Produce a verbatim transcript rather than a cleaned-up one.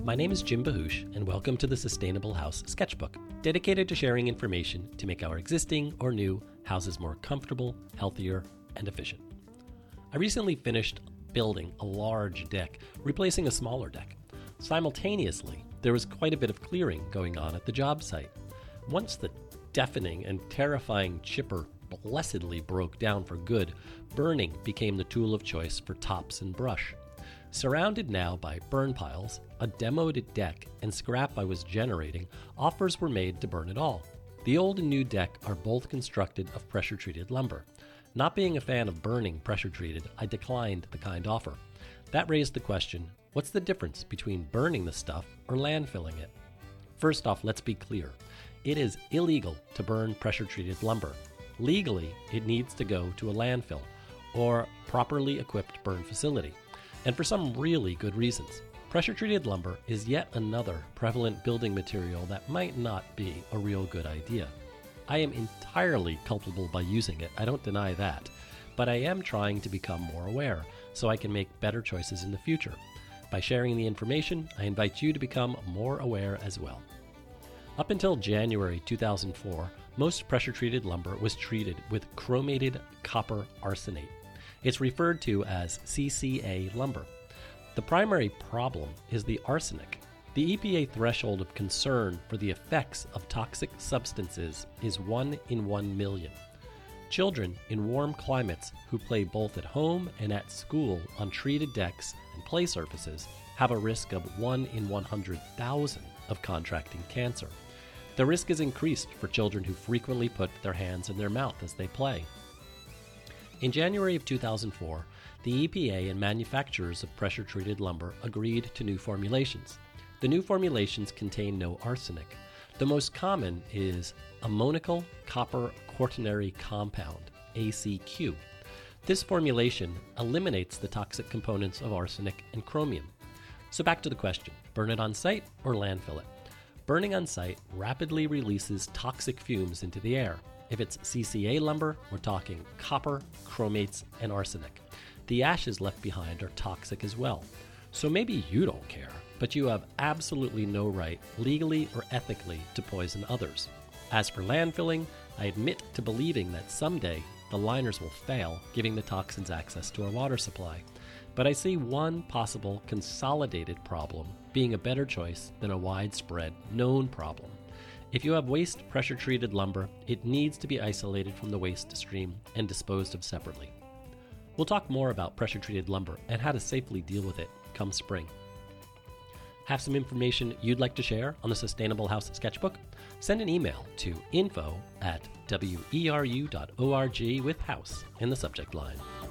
My name is Jim Bahush, and welcome to the Sustainable House Sketchbook, dedicated to sharing information to make our existing or new houses more comfortable, healthier, and efficient. I recently finished building a large deck, replacing a smaller deck. Simultaneously, there was quite a bit of clearing going on at the job site. Once the deafening and terrifying chipper blessedly broke down for good, burning became the tool of choice for tops and brush. Surrounded now by burn piles, a demoed deck, and scrap I was generating, offers were made to burn it all. The old and new deck are both constructed of pressure-treated lumber. Not being a fan of burning pressure-treated, I declined the kind offer. That raised the question, what's the difference between burning the stuff or landfilling it? First off, let's be clear. It is illegal to burn pressure-treated lumber. Legally, it needs to go to a landfill or properly equipped burn facility. And for some really good reasons. Pressure-treated lumber is yet another prevalent building material that might not be a real good idea. I am entirely culpable by using it, I don't deny that, but I am trying to become more aware so I can make better choices in the future. By sharing the information, I invite you to become more aware as well. Up until January two thousand four, most pressure-treated lumber was treated with chromated copper arsenate. It's referred to as C C A lumber. The primary problem is the arsenic. The E P A threshold of concern for the effects of toxic substances is one in one million. Children in warm climates who play both at home and at school on treated decks and play surfaces have a risk of one in one hundred thousand of contracting cancer. The risk is increased for children who frequently put their hands in their mouth as they play. In January of two thousand four, the E P A and manufacturers of pressure-treated lumber agreed to new formulations. The new formulations contain no arsenic. The most common is ammoniacal copper quaternary compound, A C Q. This formulation eliminates the toxic components of arsenic and chromium. So back to the question, burn it on site or landfill it? Burning on site rapidly releases toxic fumes into the air. If it's C C A lumber, we're talking copper, chromates, and arsenic. The ashes left behind are toxic as well. So maybe you don't care, but you have absolutely no right, legally or ethically, to poison others. As for landfilling, I admit to believing that someday the liners will fail, giving the toxins access to our water supply. But I see one possible consolidated problem being a better choice than a widespread known problem. If you have waste pressure-treated lumber, it needs to be isolated from the waste stream and disposed of separately. We'll talk more about pressure-treated lumber and how to safely deal with it come spring. Have some information you'd like to share on the Sustainable House Sketchbook? Send an email to info at weru dot org with house in the subject line.